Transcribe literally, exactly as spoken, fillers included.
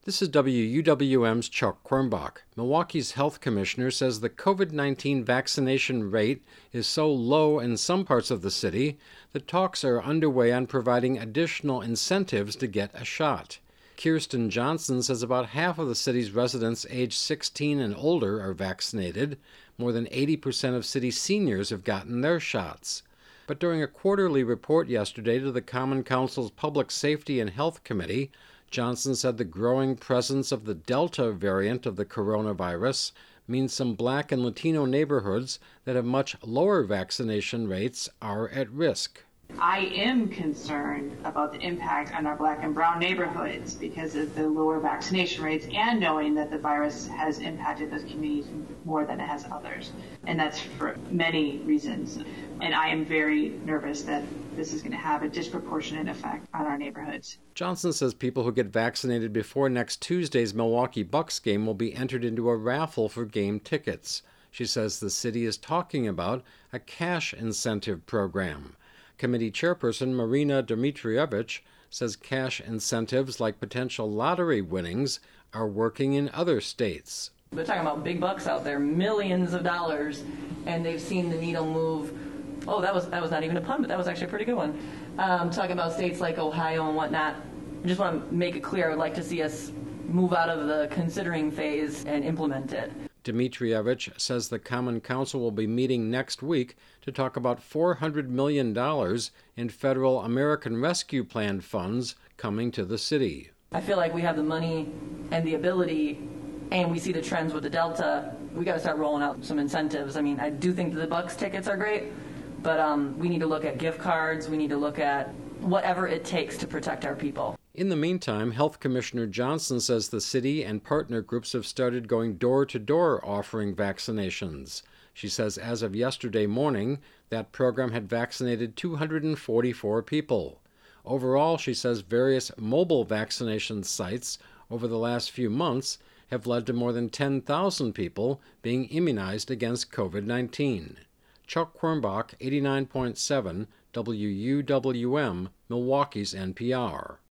This is W U W M's Chuck Quirmbach. Milwaukee's health commissioner says the COVID nineteen vaccination rate is so low in some parts of the city that talks are underway on providing additional incentives to get a shot. Kirsten Johnson says about half of the city's residents aged sixteen and older are vaccinated. More than eighty percent of city seniors have gotten their shots. But during a quarterly report yesterday to the Common Council's Public Safety and Health Committee, Johnson said the growing presence of the Delta variant of the coronavirus means some Black and Latino neighborhoods that have much lower vaccination rates are at risk. I am concerned about the impact on our Black and brown neighborhoods because of the lower vaccination rates and knowing that the virus has impacted those communities more than it has others. And that's for many reasons. And I am very nervous that this is going to have a disproportionate effect on our neighborhoods. Johnson says people who get vaccinated before next Tuesday's Milwaukee Bucks game will be entered into a raffle for game tickets. She says the city is talking about a cash incentive program. Committee chairperson Marina Dmitrievich says cash incentives like potential lottery winnings are working in other states. They're talking about big bucks out there, millions of dollars, and they've seen the needle move. Oh, that was that was not even a pun, but that was actually a pretty good one. Um, talking about states like Ohio and whatnot. I just want to make it clear, I would like to see us move out of the considering phase and implement it. Dmitrievich says the Common Council will be meeting next week to talk about four hundred million dollars in federal American Rescue Plan funds coming to the city. I feel like we have the money and the ability, and we see the trends with the Delta. We got to start rolling out some incentives. I mean, I do think that the Bucks tickets are great, but um, we need to look at gift cards. We need to look at whatever it takes to protect our people. In the meantime, Health Commissioner Johnson says the city and partner groups have started going door-to-door offering vaccinations. She says as of yesterday morning, that program had vaccinated two hundred forty-four people. Overall, she says various mobile vaccination sites over the last few months have led to more than ten thousand people being immunized against COVID nineteen. Chuck Quirmbach, eighty-nine point seven W U W M, Milwaukee's N P R.